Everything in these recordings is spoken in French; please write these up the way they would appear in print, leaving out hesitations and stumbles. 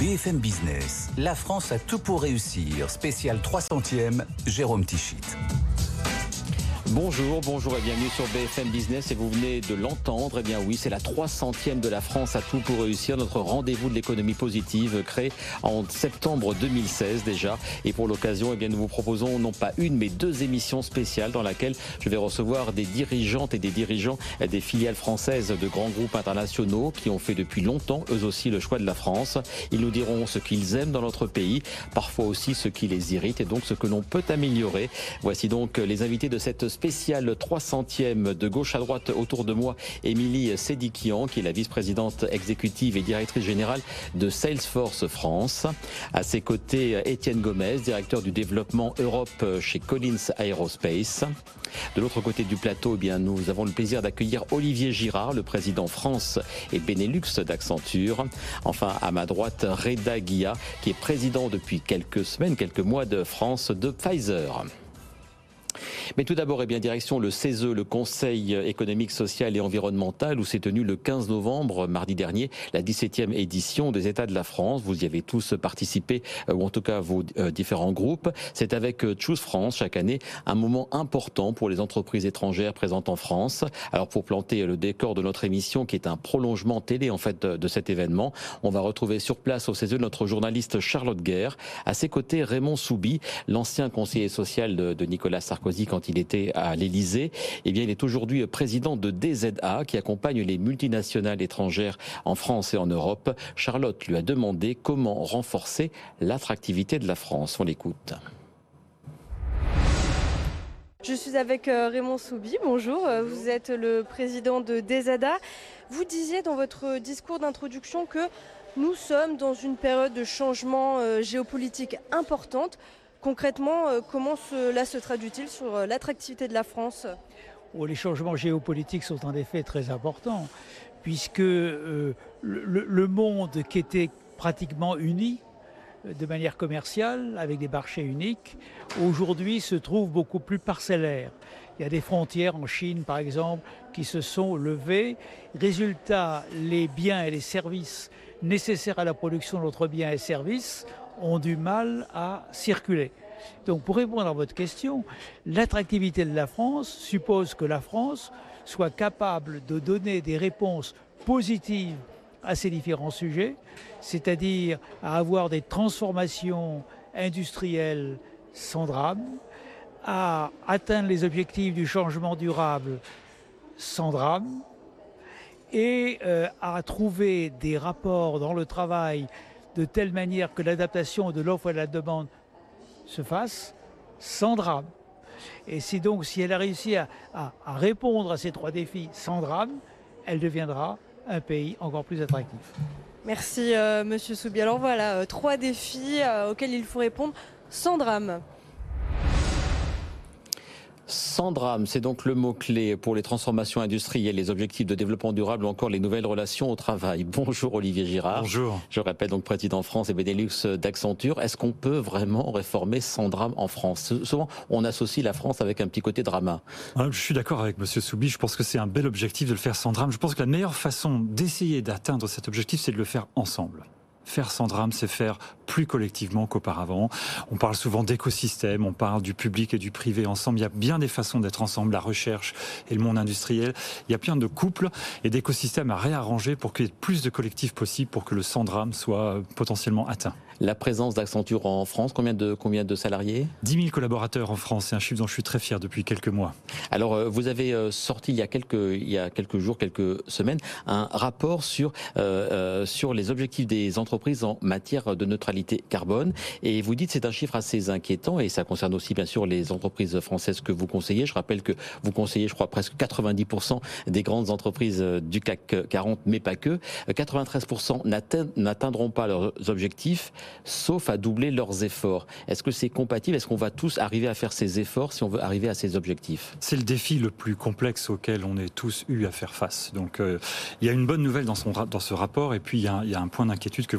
BFM Business, la France a tout pour réussir. Spécial 300e, Jérôme Tichit. Bonjour et bienvenue sur BFM Business et vous venez de l'entendre, eh bien oui, c'est la 300e de la France à tout pour réussir, notre rendez-vous de l'économie positive créé en septembre 2016 déjà. Et pour l'occasion, eh bien nous vous proposons non pas une mais deux émissions spéciales dans laquelle je vais recevoir des dirigeantes et des dirigeants des filiales françaises de grands groupes internationaux qui ont fait depuis longtemps eux aussi le choix de la France. Ils nous diront ce qu'ils aiment dans notre pays, parfois aussi ce qui les irrite et donc ce que l'on peut améliorer. Voici donc les invités de cette spéciale 300e. De gauche à droite autour de moi, Émilie Sédikian, qui est la vice-présidente exécutive et directrice générale de Salesforce France. À ses côtés, Étienne Gomez, directeur du développement Europe chez Collins Aerospace. De l'autre côté du plateau, eh bien, nous avons le plaisir d'accueillir Olivier Girard, le président France et Benelux d'Accenture. Enfin, à ma droite, Reda Guia, qui est président depuis quelques semaines, quelques mois de France de Pfizer. Mais tout d'abord, eh bien, direction le CESE, le Conseil économique, social et environnemental, où s'est tenue le 15 novembre, mardi dernier, la 17e édition des États de la France. Vous y avez tous participé, ou en tout cas vos différents groupes. C'est avec Choose France, chaque année, un moment important pour les entreprises étrangères présentes en France. Alors, pour planter le décor de notre émission, qui est un prolongement télé, en fait, de cet événement, on va retrouver sur place au CESE notre journaliste Charlotte Guerre. À ses côtés, Raymond Soubi, l'ancien conseiller social de Nicolas Sarkozy quand il était à l'Élysée. Eh bien, il est aujourd'hui président de DZA qui accompagne les multinationales étrangères en France et en Europe. Charlotte lui a demandé comment renforcer l'attractivité de la France. On l'écoute. Je suis avec Raymond Soubi, bonjour, vous êtes le président de DZA. Vous disiez dans votre discours d'introduction que nous sommes dans une période de changement géopolitique importante. Concrètement, comment cela se traduit-il sur l'attractivité de la France ? Les changements géopolitiques sont en effet très importants, puisque le monde qui était pratiquement uni de manière commerciale, avec des marchés uniques, aujourd'hui se trouve beaucoup plus parcellaire. Il y a des frontières en Chine, par exemple, qui se sont levées. Résultat, les biens et les services nécessaires à la production de notre biens et services ont du mal à circuler. Donc pour répondre à votre question, l'attractivité de la France suppose que la France soit capable de donner des réponses positives à ces différents sujets, c'est-à-dire à avoir des transformations industrielles sans drame, à atteindre les objectifs du changement durable sans drame, et à trouver des rapports dans le travail de telle manière que l'adaptation de l'offre et de la demande se fasse sans drame. Et si elle a réussi à répondre à ces trois défis sans drame, elle deviendra un pays encore plus attractif. Merci Monsieur Soubi. Alors voilà, trois défis auxquels il faut répondre sans drame. Sans drame, c'est donc le mot-clé pour les transformations industrielles, les objectifs de développement durable ou encore les nouvelles relations au travail. Bonjour Olivier Girard. Bonjour. Je répète donc président France et Benelux d'Accenture. Est-ce qu'on peut vraiment réformer sans drame en France ? Souvent, on associe la France avec un petit côté drama. Je suis d'accord avec Monsieur Soubi, je pense que c'est un bel objectif de le faire sans drame. Je pense que la meilleure façon d'essayer d'atteindre cet objectif, c'est de le faire ensemble. Faire sans drame, c'est faire plus collectivement qu'auparavant. On parle souvent d'écosystème, on parle du public et du privé ensemble. Il y a bien des façons d'être ensemble, la recherche et le monde industriel. Il y a plein de couples et d'écosystèmes à réarranger pour qu'il y ait plus de collectifs possibles pour que le sans drame soit potentiellement atteint. La présence d'Accenture en France, combien de salariés ? 10 000 collaborateurs en France, c'est un chiffre dont je suis très fier depuis quelques mois. Alors, vous avez sorti il y a quelques jours, quelques semaines, un rapport sur les objectifs des entreprises en matière de neutralité carbone. Et vous dites que c'est un chiffre assez inquiétant et ça concerne aussi bien sûr les entreprises françaises que vous conseillez. Je rappelle que vous conseillez, je crois, presque 90% des grandes entreprises du CAC 40, mais pas que. 93% n'atteindront pas leurs objectifs, sauf à doubler leurs efforts. Est-ce que c'est compatible ? Est-ce qu'on va tous arriver à faire ces efforts si on veut arriver à ces objectifs ? C'est le défi le plus complexe auquel on est tous eu à faire face. Donc il y a une bonne nouvelle dans ce rapport et puis il y a un point d'inquiétude que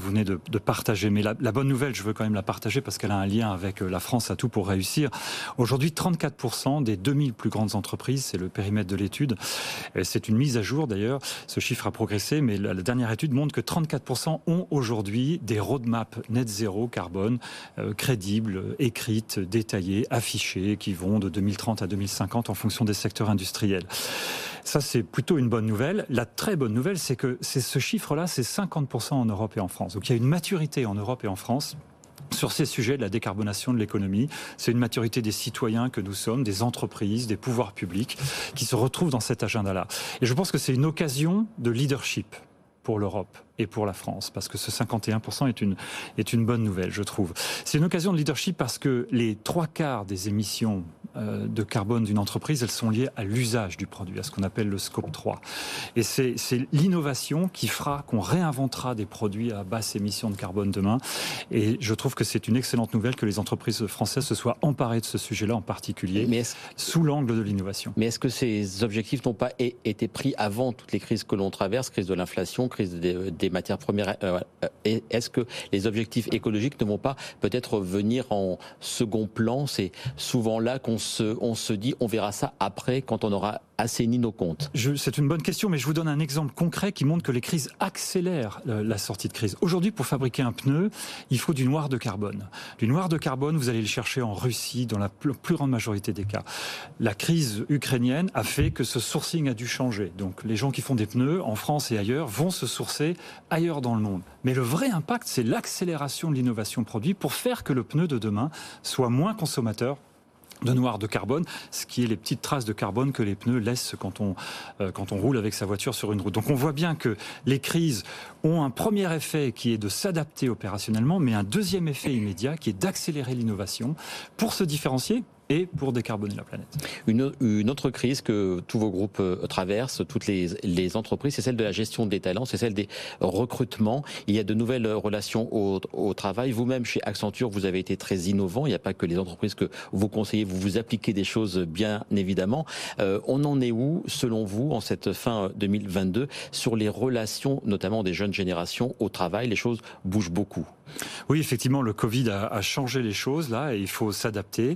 vous venez de partager. Mais la bonne nouvelle, je veux quand même la partager parce qu'elle a un lien avec la France à tout pour réussir. Aujourd'hui, 34% des 2000 plus grandes entreprises, c'est le périmètre de l'étude. C'est une mise à jour d'ailleurs. Ce chiffre a progressé, mais la dernière étude montre que 34% ont aujourd'hui des roadmaps net zéro carbone crédibles, écrites, détaillées, affichées, qui vont de 2030 à 2050 en fonction des secteurs industriels. Ça, c'est plutôt une bonne nouvelle. La très bonne nouvelle, c'est que ce chiffre-là, c'est 50% en Europe et en France. Donc il y a une maturité en Europe et en France sur ces sujets de la décarbonation de l'économie. C'est une maturité des citoyens que nous sommes, des entreprises, des pouvoirs publics, qui se retrouvent dans cet agenda-là. Et je pense que c'est une occasion de leadership pour l'Europe et pour la France, parce que ce 51% est une bonne nouvelle, je trouve. C'est une occasion de leadership parce que les 3/4 des émissions de carbone d'une entreprise, elles sont liées à l'usage du produit, à ce qu'on appelle le scope 3. Et c'est l'innovation qui fera qu'on réinventera des produits à basse émission de carbone demain. Et je trouve que c'est une excellente nouvelle que les entreprises françaises se soient emparées de ce sujet-là en particulier, sous l'angle de l'innovation. Mais est-ce que ces objectifs n'ont pas été pris avant toutes les crises que l'on traverse, crise de l'inflation, crise des matières premières? Est-ce que les objectifs écologiques ne vont pas peut-être venir en second plan? C'est souvent là qu'on se dit on verra ça après, quand on aura assaini nos comptes. C'est une bonne question, mais je vous donne un exemple concret qui montre que les crises accélèrent la sortie de crise. Aujourd'hui, pour fabriquer un pneu, il faut du noir de carbone. Du noir de carbone, vous allez le chercher en Russie, dans la plus grande majorité des cas. La crise ukrainienne a fait que ce sourcing a dû changer. Donc les gens qui font des pneus, en France et ailleurs, vont se sourcer ailleurs dans le monde. Mais le vrai impact, c'est l'accélération de l'innovation produit pour faire que le pneu de demain soit moins consommateur de noir de carbone, ce qui est les petites traces de carbone que les pneus laissent quand on roule avec sa voiture sur une route. Donc on voit bien que les crises ont un premier effet qui est de s'adapter opérationnellement, mais un deuxième effet immédiat qui est d'accélérer l'innovation pour se différencier et pour décarboner la planète. Une autre crise que tous vos groupes traversent, toutes les entreprises, c'est celle de la gestion des talents, c'est celle des recrutements. Il y a de nouvelles relations au travail. Vous-même, chez Accenture, vous avez été très innovant. Il n'y a pas que les entreprises que vous conseillez, vous appliquez des choses, bien évidemment. On en est où, selon vous, en cette fin 2022, sur les relations, notamment des jeunes générations au travail? Les choses bougent beaucoup. Oui, effectivement, le Covid a changé les choses là et il faut s'adapter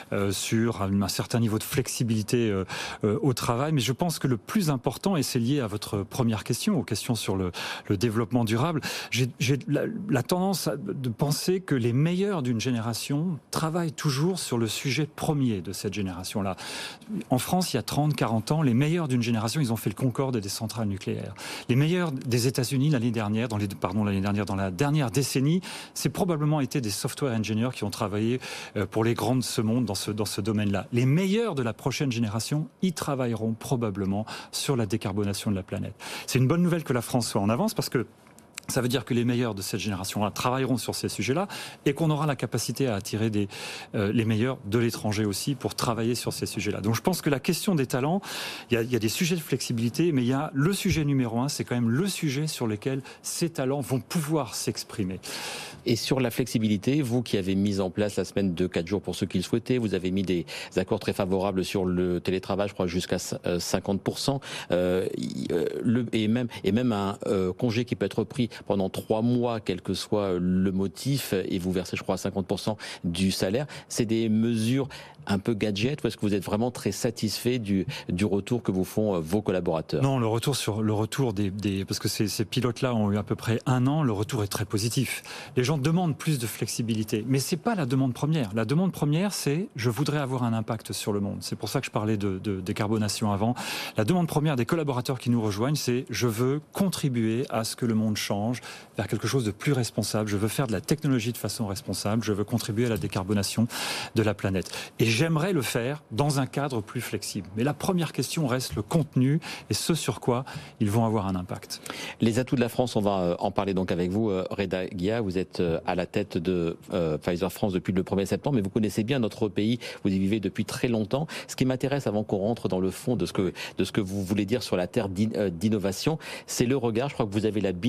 sur un certain niveau de flexibilité au travail. Mais je pense que le plus important, et c'est lié à votre première question, aux questions sur le développement durable, j'ai la tendance de penser que les meilleurs d'une génération travaillent toujours sur le sujet premier de cette génération-là. En France, il y a 30-40 ans, les meilleurs d'une génération, ils ont fait le Concorde et des centrales nucléaires. Les meilleurs des États-Unis dans la dernière décennie, c'est probablement été des software engineers qui ont travaillé pour les grands de ce monde dans ce domaine-là. Les meilleurs de la prochaine génération y travailleront probablement sur la décarbonation de la planète. C'est une bonne nouvelle que la France soit en avance parce que ça veut dire que les meilleurs de cette génération-là travailleront sur ces sujets-là et qu'on aura la capacité à attirer les meilleurs de l'étranger aussi pour travailler sur ces sujets-là. Donc je pense que la question des talents, il y a des sujets de flexibilité, mais il y a le sujet numéro 1, c'est quand même le sujet sur lequel ces talents vont pouvoir s'exprimer. Et sur la flexibilité, vous qui avez mis en place la semaine de 4 jours pour ceux qui le souhaitaient, vous avez mis des accords très favorables sur le télétravail, je crois jusqu'à 50%, et même un congé qui peut être pris pendant 3 mois, quel que soit le motif, et vous versez, je crois, 50% du salaire. C'est des mesures un peu gadget, ou est-ce que vous êtes vraiment très satisfait du retour que vous font vos collaborateurs? Non, le retour parce que ces pilotes-là ont eu à peu près 1 an, le retour est très positif. Les gens demandent plus de flexibilité, mais c'est pas la demande première. La demande première, c'est je voudrais avoir un impact sur le monde. C'est pour ça que je parlais de décarbonation avant. La demande première des collaborateurs qui nous rejoignent, c'est je veux contribuer à ce que le monde change vers quelque chose de plus responsable. Je veux faire de la technologie de façon responsable. Je veux contribuer à la décarbonation de la planète. Et j'aimerais le faire dans un cadre plus flexible. Mais la première question reste le contenu et ce sur quoi ils vont avoir un impact. Les atouts de la France, on va en parler donc avec vous, Reda Guia. Vous êtes à la tête de Pfizer France depuis le 1er septembre, mais vous connaissez bien notre pays, vous y vivez depuis très longtemps. Ce qui m'intéresse, avant qu'on rentre dans le fond de ce que vous voulez dire sur la terre d'innovation, c'est le regard. Je crois que vous avez la binationalité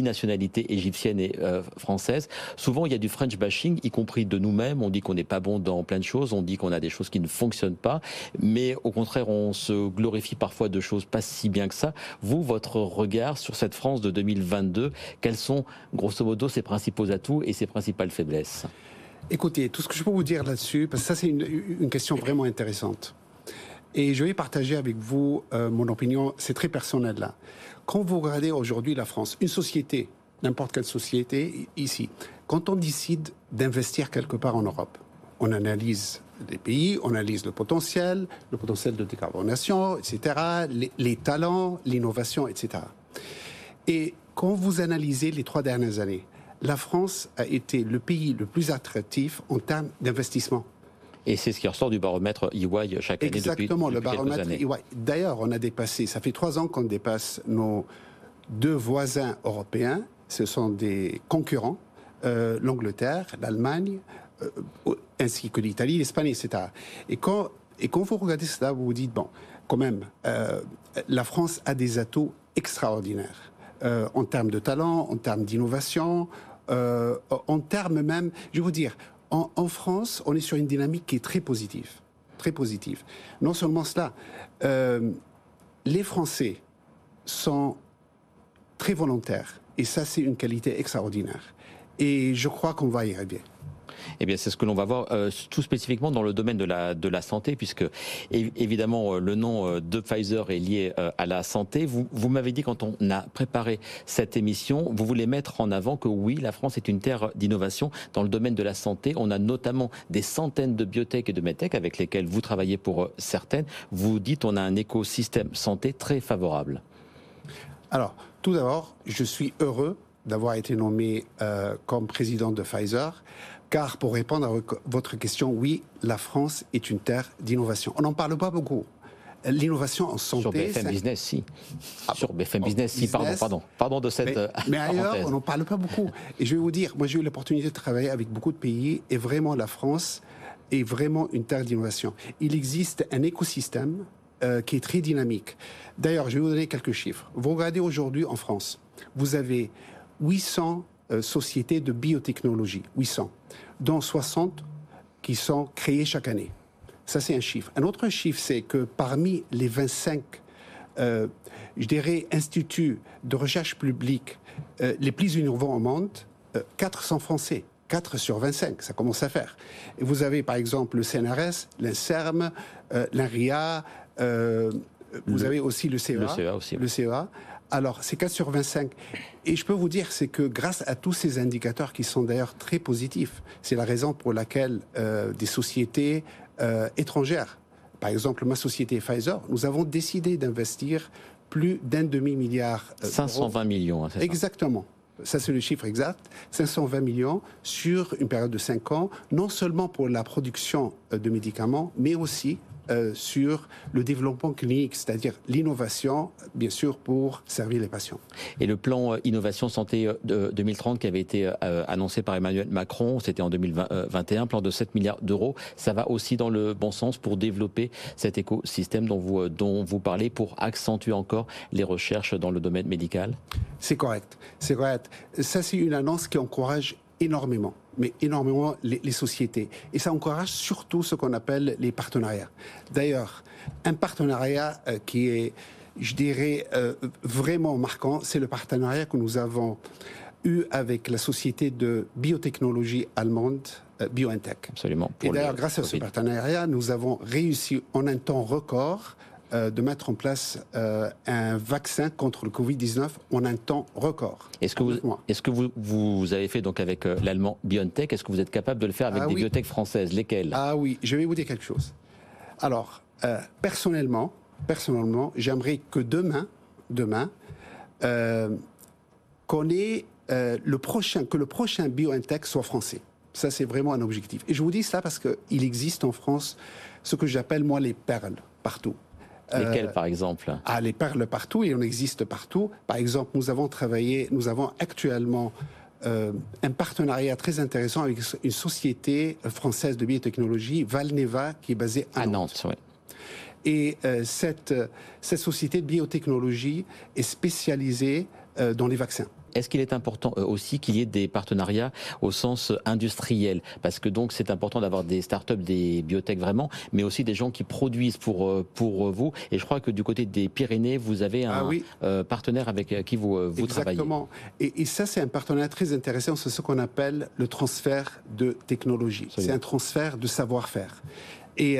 nationalités égyptienne et française. Souvent, il y a du French bashing, y compris de nous-mêmes. On dit qu'on n'est pas bon dans plein de choses, on dit qu'on a des choses qui ne fonctionnent pas, mais au contraire, on se glorifie parfois de choses pas si bien que ça. Vous, votre regard sur cette France de 2022, quels sont, grosso modo, ses principaux atouts et ses principales faiblesses? Écoutez, tout ce que je peux vous dire là-dessus, parce que ça, c'est une question vraiment intéressante. Et je vais partager avec vous mon opinion, c'est très personnel là. Quand vous regardez aujourd'hui la France, une société, n'importe quelle société ici, quand on décide d'investir quelque part en Europe, on analyse les pays, on analyse le potentiel de décarbonation, etc., les talents, l'innovation, etc. Et quand vous analysez les 3 dernières années, la France a été le pays le plus attractif en termes d'investissement. Et c'est ce qui ressort du baromètre EY chaque année. Exactement, depuis le baromètre quelques années. EY. D'ailleurs, on a dépassé, ça fait 3 ans qu'on dépasse nos 2 voisins européens, ce sont des concurrents, l'Angleterre, l'Allemagne, ainsi que l'Italie, l'Espagne, etc. Et quand vous regardez cela, vous vous dites, bon, quand même, la France a des atouts extraordinaires en termes de talent, en termes d'innovation, en termes même, je vais vous dire, en France, on est sur une dynamique qui est très positive. Très positive. Non seulement cela, les Français sont très volontaires. Et ça, c'est une qualité extraordinaire. Et je crois qu'on va y arriver. Eh bien, c'est ce que l'on va voir tout spécifiquement dans le domaine de la santé, puisque évidemment le nom de Pfizer est lié à la santé. Vous m'avez dit quand on a préparé cette émission, vous voulez mettre en avant que oui, la France est une terre d'innovation dans le domaine de la santé. On a notamment des centaines de biotech et de medtech avec lesquelles vous travaillez pour certaines. Vous dites on a un écosystème santé très favorable. Alors, tout d'abord, je suis heureux d'avoir été nommé comme président de Pfizer. Car pour répondre à votre question, oui, la France est une terre d'innovation. On n'en parle pas beaucoup. L'innovation en santé... Sur BFM Business, si. Sur BFM Business, si, pardon de cette mais ailleurs, parenthèse. on n'en parle pas beaucoup. Et je vais vous dire, moi j'ai eu l'opportunité de travailler avec beaucoup de pays, et vraiment la France est vraiment une terre d'innovation. Il existe un écosystème qui est très dynamique. D'ailleurs, je vais vous donner quelques chiffres. Vous regardez aujourd'hui en France, vous avez 800 sociétés de biotechnologie, 800, dont 60 qui sont créées chaque année. Ça, c'est un chiffre. Un autre chiffre, c'est que parmi les 25, je dirais, instituts de recherche publique les plus innovants au monde, 4 sont français. 4 sur 25, ça commence à faire. Et vous avez, par exemple, le CNRS, l'INSERM, l'INRIA, vous avez aussi le CEA. Le CEA. Alors, c'est 4 sur 25. Et je peux vous dire, c'est que grâce à tous ces indicateurs qui sont d'ailleurs très positifs, c'est la raison pour laquelle des sociétés étrangères, par exemple ma société Pfizer, nous avons décidé d'investir plus d'1 demi-milliard d'euros. 520 millions, c'est ça. Exactement. Ça, c'est le chiffre exact. 520 millions sur une période de 5 ans, non seulement pour la production de médicaments, mais aussi sur le développement clinique, c'est-à-dire l'innovation, bien sûr, pour servir les patients. Et le plan Innovation Santé 2030 qui avait été annoncé par Emmanuel Macron, c'était en 2021, plan de 7 milliards d'euros, ça va aussi dans le bon sens pour développer cet écosystème dont vous parlez, pour accentuer encore les recherches dans le domaine médical? C'est correct, c'est correct. Ça, c'est une annonce qui encourage énormément, mais énormément les sociétés. Et ça encourage surtout ce qu'on appelle les partenariats. D'ailleurs, un partenariat qui est, je dirais, vraiment marquant, c'est le partenariat que nous avons eu avec la société de biotechnologie allemande BioNTech. Absolument. Et d'ailleurs, grâce à ce partenariat, nous avons réussi en un temps record de mettre en place un vaccin contre le Covid-19 en un temps record. Est-ce que vous avez fait donc avec l'allemand BioNTech, est-ce que vous êtes capable de le faire avec des biotech françaises? Lesquelles? Ah oui, je vais vous dire quelque chose. Alors, personnellement, j'aimerais que demain, qu'on ait que le prochain BioNTech soit français. Ça, c'est vraiment un objectif. Et je vous dis ça parce qu'il existe en France ce que j'appelle, moi, les perles partout. Lesquelles, par exemple? Les perles partout, et on existe partout. Par exemple, nous avons actuellement un partenariat très intéressant avec une société française de biotechnologie, Valneva, qui est basée à Nantes. Ouais. Et cette société de biotechnologie est spécialisée dans les vaccins. est-ce qu'il est important aussi qu'il y ait des partenariats au sens industriel? Parce que donc c'est important d'avoir des startups, des biotech vraiment, mais aussi des gens qui produisent pour vous. Et je crois que du côté des Pyrénées, vous avez un partenaire avec qui vous travaillez. Exactement. Et ça, c'est un partenariat très intéressant. C'est ce qu'on appelle le transfert de technologie. C'est un transfert de savoir-faire. Et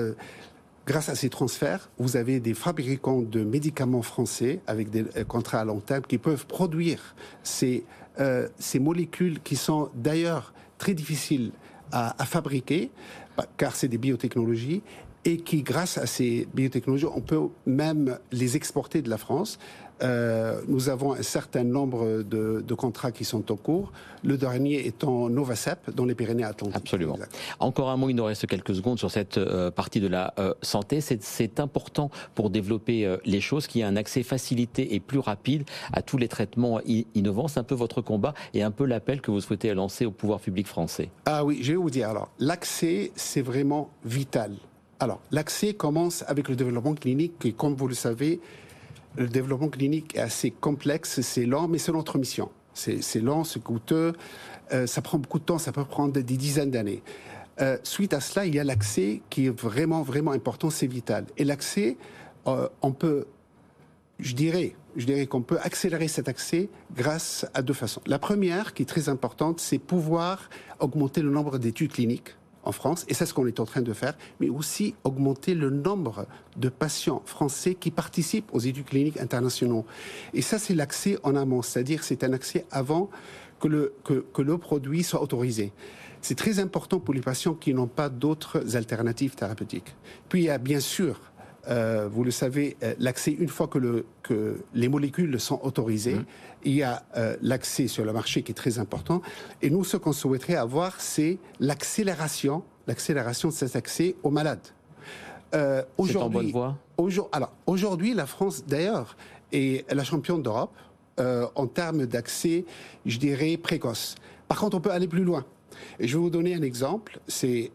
grâce à ces transferts, vous avez des fabricants de médicaments français avec des contrats à long terme qui peuvent produire ces molécules qui sont d'ailleurs très difficiles à fabriquer, car c'est des biotechnologies, et qui, grâce à ces biotechnologies, on peut même les exporter de la France. Nous avons un certain nombre de contrats qui sont en cours. Le dernier étant Novacep, dans les Pyrénées-Atlantiques. Absolument. Exact. Encore un mot, il nous reste quelques secondes sur cette partie de la santé. C'est important pour développer les choses qu'il y ait un accès facilité et plus rapide à tous les traitements innovants. C'est un peu votre combat et un peu l'appel que vous souhaitez lancer au pouvoir public français. Ah oui, je vais vous dire. Alors, l'accès, c'est vraiment vital. Alors, l'accès commence avec le développement clinique et comme vous le savez, le développement clinique est assez complexe, c'est lent, mais c'est notre mission. C'est lent, c'est coûteux, ça prend beaucoup de temps, ça peut prendre des dizaines d'années. Suite à cela, il y a l'accès qui est vraiment, vraiment important, c'est vital. Et l'accès, on peut, je dirais qu'on peut accélérer cet accès grâce à deux façons. La première, qui est très importante, c'est pouvoir augmenter le nombre d'études cliniques en France, et c'est ce qu'on est en train de faire, mais aussi augmenter le nombre de patients français qui participent aux études cliniques internationaux. Et ça, c'est l'accès en amont, c'est-à-dire c'est un accès avant que le produit soit autorisé. C'est très important pour les patients qui n'ont pas d'autres alternatives thérapeutiques. Puis il y a bien sûr, vous le savez, l'accès une fois que les molécules sont autorisées. Il y a l'accès sur le marché qui est très important. Et nous, ce qu'on souhaiterait avoir, c'est l'accélération de cet accès aux malades. C'est en bonne voie. Aujourd'hui, la France, d'ailleurs, est la championne d'Europe en termes d'accès, je dirais, précoce. Par contre, on peut aller plus loin. Et je vais vous donner un exemple. C'est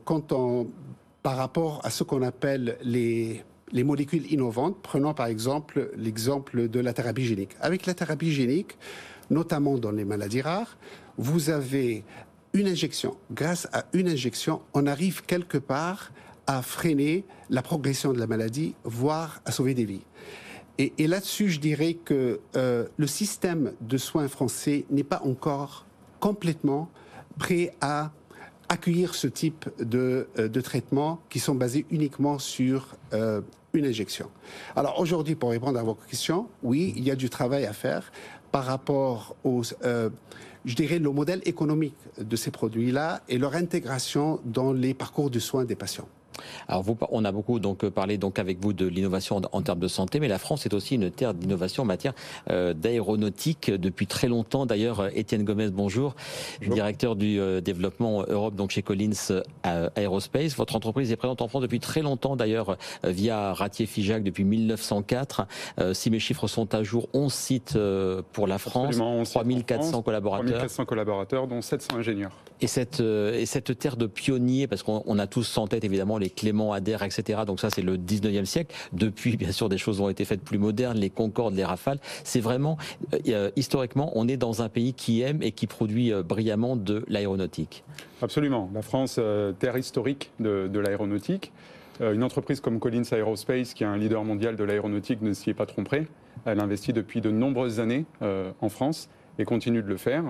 par rapport à ce qu'on appelle les molécules innovantes, prenons par exemple l'exemple de la thérapie génique. Avec la thérapie génique, notamment dans les maladies rares, vous avez une injection. Grâce à une injection, on arrive quelque part à freiner la progression de la maladie, voire à sauver des vies. Et là-dessus, je dirais que le système de soins français n'est pas encore complètement prêt à accueillir ce type de traitements qui sont basés uniquement sur une injection. Alors aujourd'hui, pour répondre à vos questions, oui, il y a du travail à faire par rapport je dirais, le modèle économique de ces produits-là et leur intégration dans les parcours de soins des patients. Alors on a beaucoup parlé avec vous de l'innovation en termes de santé, mais la France est aussi une terre d'innovation en matière d'aéronautique depuis très longtemps. D'ailleurs, Étienne Gomez, bonjour, directeur du développement Europe chez Collins Aerospace. Votre entreprise est présente en France depuis très longtemps, d'ailleurs via Ratier-Figeac depuis 1904. Si mes chiffres sont à jour, 11 sites pour la France, 3400 collaborateurs. 3400 collaborateurs, dont 700 ingénieurs. Et cette terre de pionniers, parce qu'on a tous en tête évidemment les Clément Ader, etc. Donc ça, c'est le 19e siècle. Depuis, bien sûr, des choses ont été faites plus modernes, les Concorde, les Rafales. C'est vraiment, historiquement, on est dans un pays qui aime et qui produit brillamment de l'aéronautique. Absolument. La France, terre historique de l'aéronautique. Une entreprise comme Collins Aerospace, qui est un leader mondial de l'aéronautique, ne s'y est pas trompée. Elle investit depuis de nombreuses années en France et continue de le faire.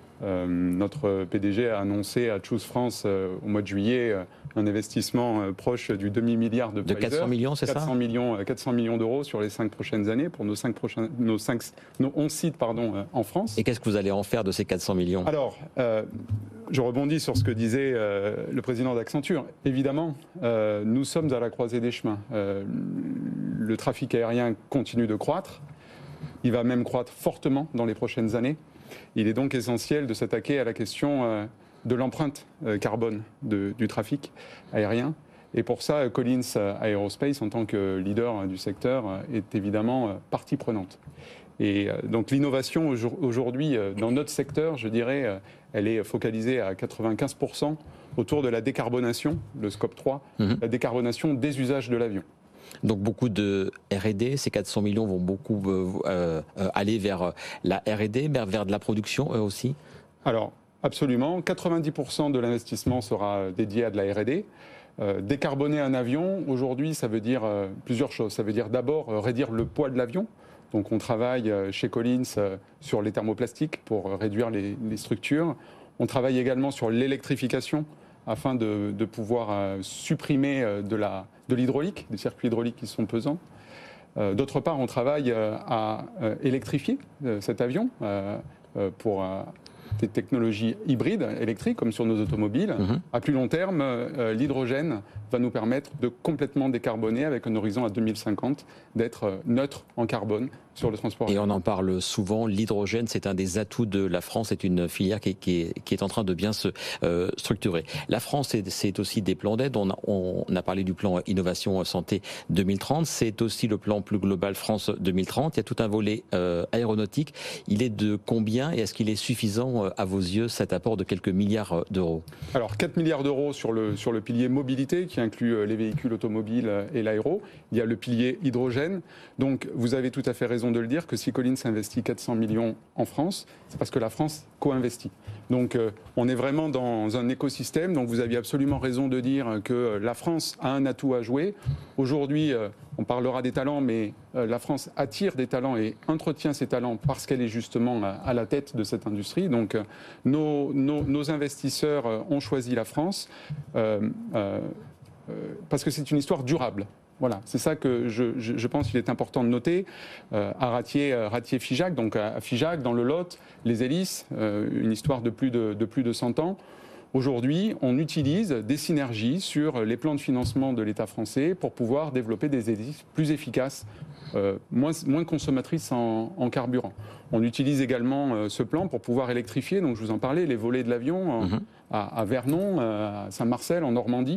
Notre PDG a annoncé à Choose France au mois de juillet un investissement proche du demi-milliard de Pfizer. 400 millions, c'est 400 millions d'euros sur les 5 prochaines années pour nos 11 sites en France. Et qu'est-ce que vous allez en faire de ces 400 millions ? Alors, je rebondis sur ce que disait le président d'Accenture. Évidemment, nous sommes à la croisée des chemins. Le trafic aérien continue de croître. Il va même croître fortement dans les prochaines années. Il est donc essentiel de s'attaquer à la question de l'empreinte carbone du trafic aérien. Et pour ça, Collins Aerospace, en tant que leader du secteur, est évidemment partie prenante. Et donc l'innovation aujourd'hui dans notre secteur, je dirais, elle est focalisée à 95% autour de la décarbonation, le scope 3, la décarbonation des usages de l'avion. Donc beaucoup de R&D, ces 400 millions vont beaucoup aller vers la R&D, vers de la production aussi? Alors, absolument. 90% de l'investissement sera dédié à de la R&D. Décarboner un avion, aujourd'hui, ça veut dire plusieurs choses. Ça veut dire d'abord réduire le poids de l'avion. Donc on travaille chez Collins sur les thermoplastiques pour réduire les structures. On travaille également sur l'électrification afin de pouvoir supprimer de l'hydraulique, des circuits hydrauliques qui sont pesants. D'autre part, on travaille à électrifier cet avion pour des technologies hybrides électriques comme sur nos automobiles. À plus long terme, l'hydrogène va nous permettre de complètement décarboner avec un horizon à 2050, d'être neutre en carbone sur le transport. Et on en parle souvent, l'hydrogène, c'est un des atouts de la France, c'est une filière qui est en train de bien se structurer. La France, c'est aussi des plans d'aide, on a parlé du plan Innovation Santé 2030, c'est aussi le plan plus global France 2030, il y a tout un volet aéronautique. Il est de combien et est-ce qu'il est suffisant à vos yeux cet apport de quelques milliards d'euros? Alors 4 milliards d'euros sur le pilier mobilité qui inclut les véhicules automobiles et l'aéro. Il y a le pilier hydrogène. Donc vous avez tout à fait raison de le dire que si Collins investit 400 millions en France, c'est parce que la France co-investit. Donc on est vraiment dans un écosystème. Donc vous aviez absolument raison de dire que la France a un atout à jouer. Aujourd'hui, on parlera des talents, mais la France attire des talents et entretient ces talents parce qu'elle est justement à la tête de cette industrie. Donc nos investisseurs ont choisi la France parce que c'est une histoire durable. Voilà, c'est ça que je pense qu'il est important de noter. À Ratier-Figeac, donc à Figeac, dans le Lot, les hélices, une histoire de plus de 100 ans. Aujourd'hui, on utilise des synergies sur les plans de financement de l'État français pour pouvoir développer des hélices plus efficaces, moins consommatrices en carburant. On utilise également ce plan pour pouvoir électrifier, donc je vous en parlais, les volets de l'avion à Vernon, à Saint-Marcel, en Normandie,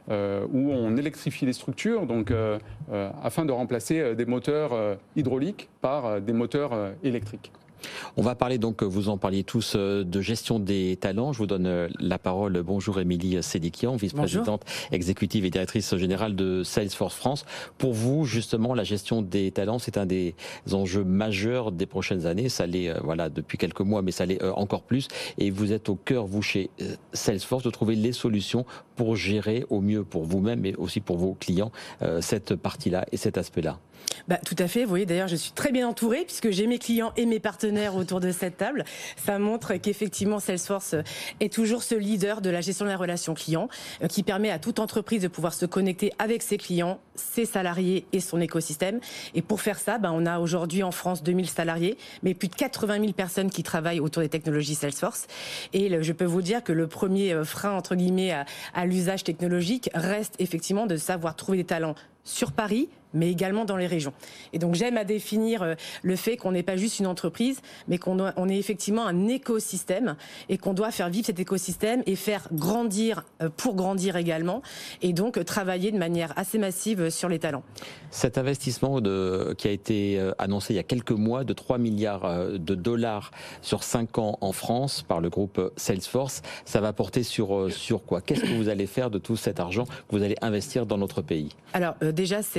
où on électrifie les structures donc, afin de remplacer des moteurs hydrauliques par des moteurs électriques. On va parler donc, vous en parliez tous, de gestion des talents. Je vous donne la parole. Bonjour Émilie Sédikian, vice-présidente exécutive et directrice générale de Salesforce France. Pour vous, justement, la gestion des talents, c'est un des enjeux majeurs des prochaines années. Ça l'est depuis quelques mois, mais ça l'est encore plus. Et vous êtes au cœur, vous, chez Salesforce, de trouver les solutions pour gérer au mieux pour vous-même, mais aussi pour vos clients, cette partie-là et cet aspect-là. Tout à fait. Vous voyez, d'ailleurs, je suis très bien entourée puisque j'ai mes clients et mes partenaires autour de cette table. Ça montre qu'effectivement, Salesforce est toujours ce leader de la gestion de la relation client qui permet à toute entreprise de pouvoir se connecter avec ses clients, ses salariés et son écosystème. Et pour faire ça, on a aujourd'hui en France 2000 salariés, mais plus de 80 000 personnes qui travaillent autour des technologies Salesforce. Et je peux vous dire que le premier frein, entre guillemets, à l'usage technologique reste effectivement de savoir trouver des talents sur Paris, mais également dans les régions. Et donc j'aime à définir le fait qu'on n'est pas juste une entreprise, mais on est effectivement un écosystème et qu'on doit faire vivre cet écosystème et faire grandir pour grandir également, et donc travailler de manière assez massive sur les talents. Cet investissement qui a été annoncé il y a quelques mois de 3 milliards de dollars sur 5 ans en France par le groupe Salesforce, ça va porter sur quoi? Qu'est-ce que vous allez faire de tout cet argent que vous allez investir dans notre pays? Alors déjà, c'est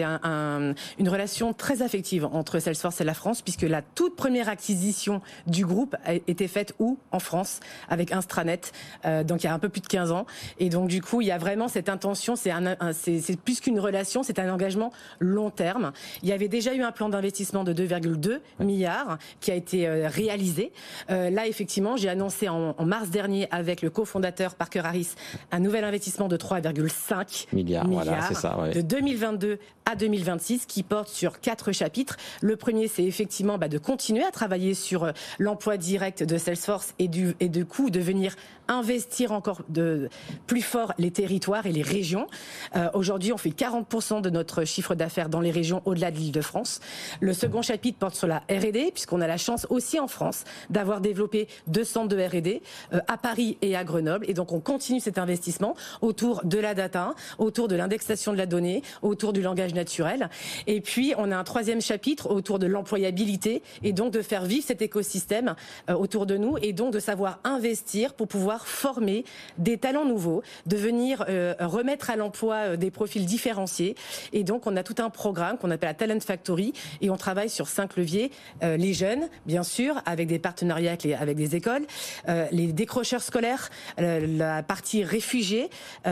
une relation très affective entre Salesforce et la France, puisque la toute première acquisition du groupe a été faite où? En France, avec Instranet, donc il y a un peu plus de 15 ans. Et donc du coup, il y a vraiment cette intention, c'est plus qu'une relation, c'est un engagement long terme. Il y avait déjà eu un plan d'investissement de 2,2 milliards qui a été réalisé. Là, effectivement, j'ai annoncé en mars dernier avec le cofondateur Parker Harris un nouvel investissement de 3,5 milliards voilà, c'est ça, de 2022 à 2026 qui porte sur 4 chapitres. Le premier, c'est effectivement de continuer à travailler sur l'emploi direct de Salesforce et du coup de venir investir encore plus fort les territoires et les régions. Aujourd'hui, on fait 40% de notre chiffre d'affaires dans les régions au-delà de l'Île-de-France. Le second chapitre porte sur la R&D, puisqu'on a la chance aussi en France d'avoir développé 2 centres de R&D à Paris et à Grenoble. Et donc, on continue cet investissement autour de la data, autour de l'indexation de la donnée, autour du langage naturel. professionnels. Et puis, on a un troisième chapitre autour de l'employabilité et donc de faire vivre cet écosystème autour de nous et donc de savoir investir pour pouvoir former des talents nouveaux, de venir remettre à l'emploi des profils différenciés. Et donc, on a tout un programme qu'on appelle la Talent Factory et on travaille sur 5 leviers. Les jeunes, bien sûr, avec des partenariats avec des écoles, les décrocheurs scolaires, la partie réfugiés,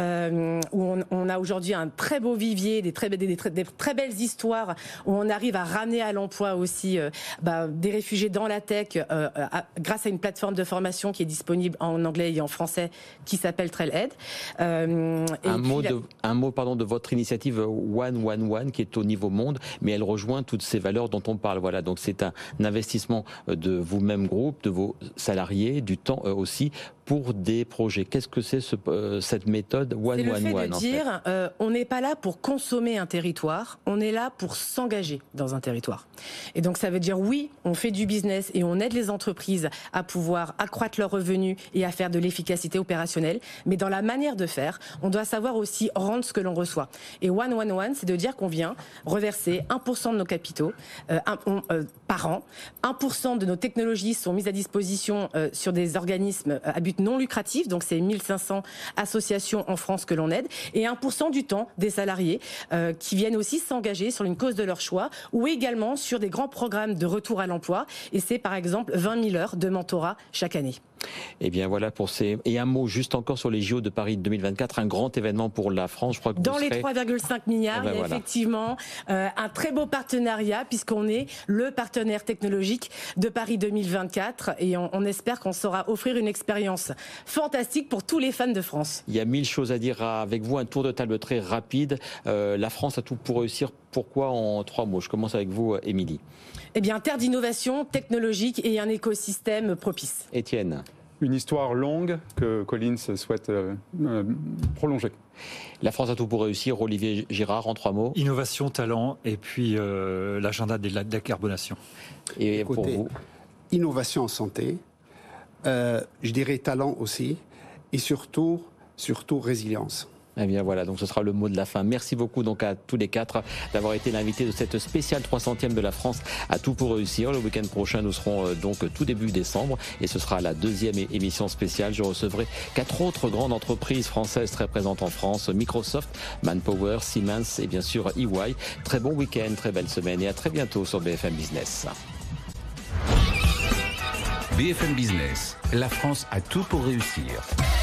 où on a aujourd'hui un très beau vivier, des très belles histoires, où on arrive à ramener à l'emploi aussi des réfugiés dans la tech grâce à une plateforme de formation qui est disponible en anglais et en français qui s'appelle Trailhead. Un mot de votre initiative One qui est au niveau monde, mais elle rejoint toutes ces valeurs dont on parle. Voilà, donc c'est un investissement de vous-même groupe, de vos salariés, du temps aussi pour des projets. Qu'est-ce que c'est cette méthode One? C'est le fait de dire, on n'est pas là pour consommer un territoire, on est là pour s'engager dans un territoire. Et donc ça veut dire oui, on fait du business et on aide les entreprises à pouvoir accroître leurs revenus et à faire de l'efficacité opérationnelle, mais dans la manière de faire, on doit savoir aussi rendre ce que l'on reçoit. Et One, c'est de dire qu'on vient reverser 1% de nos capitaux par an, 1% de nos technologies sont mises à disposition sur des organismes à but non lucratif, donc c'est 1500 associations en France que l'on aide, et 1% du temps des salariés qui viennent aussi s'engager sur une cause de leur choix, ou également sur des grands programmes de retour à l'emploi, et c'est par exemple 20 000 heures de mentorat chaque année. Et bien voilà pour ces... Et un mot juste encore sur les JO de Paris 2024, un grand événement pour la France. Je crois que dans les 3,5 milliards, il y a effectivement un très beau partenariat puisqu'on est le partenaire technologique de Paris 2024 et on espère qu'on saura offrir une expérience fantastique pour tous les fans de France. Il y a 1000 choses à dire avec vous, un tour de table très rapide. La France a tout pour réussir. Pourquoi en 3 mots? Je commence avec vous, Émilie. Eh bien, terre d'innovation technologique et un écosystème propice. Étienne. Une histoire longue que Collins souhaite prolonger. La France a tout pour réussir. Olivier Girard, en 3 mots. Innovation, talent et puis l'agenda de la décarbonation. Et écoutez, pour vous? Innovation en santé, je dirais talent aussi, et surtout résilience. Eh bien voilà, donc ce sera le mot de la fin. Merci beaucoup donc à tous les 4 d'avoir été l'invité de cette spéciale 300e de la France à tout pour réussir. Le week-end prochain, nous serons donc tout début décembre et ce sera la 2e émission spéciale. Je recevrai 4 autres grandes entreprises françaises très présentes en France: Microsoft, Manpower, Siemens et bien sûr EY. Très bon week-end, très belle semaine et à très bientôt sur BFM Business. BFM Business, la France a tout pour réussir.